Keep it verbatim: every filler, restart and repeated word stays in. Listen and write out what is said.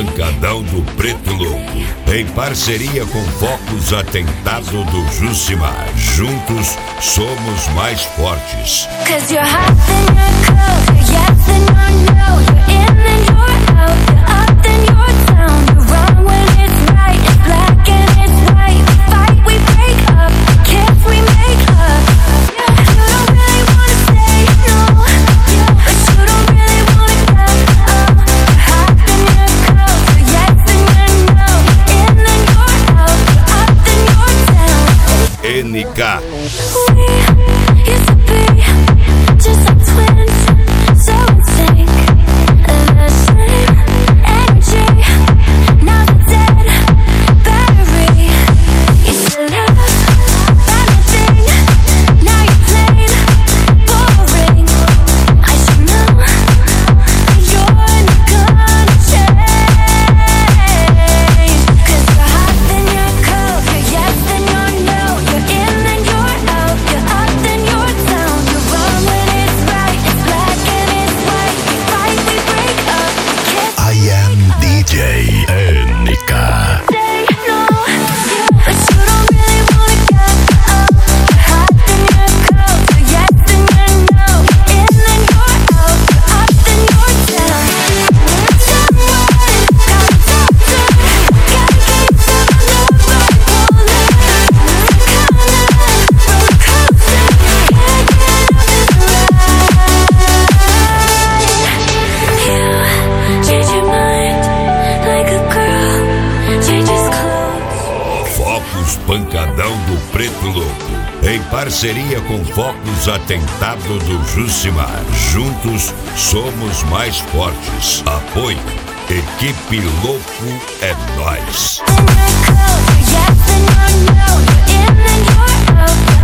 Pancadão do Preto Louco, em parceria com Focus Atentado do Jucimar. Juntos somos mais fortes. Cause you're hot then you're cold, you're yes then you're no, you're in then you're out, you're up then you're down, you're wrong when it's right, it's black and it's white, we fight, we break up, kiss, we make up. You don't really wanna stay, no, but you don't really wanna go. You're hot then you're cold, you're yes then you're no, you're in then you're out, you're up then you're down. N K. We used to be just like twins, so in sync. The same energy, now the dead battery. Used to love anything, now you're plain boring. I should know you're not gonna change. Cause you're hot then you're cold, you're yes then you're no, you're in then you're out, you're up then you're down, you're wrong when it's right, it's black and it's white, we fight, we break up, kiss, I am D J N K. say no, but you don't really wanna go. You're hot then you're cold, you're yes then you're no, you're in then you're out, you're up then you're down. Someone gotta talk to, gotta keep some love on hold. Kinda roller coaster, can't get enough this ride. You change your mind like a girl changes clothes. Focus Pancadão do Preto Louco, em parceria com Focus Atentado do Jucimar. Juntos somos mais fortes. Apoio Equipe Louco é Nós. Then you're cold, you're yes then you're no, you're in then you're out.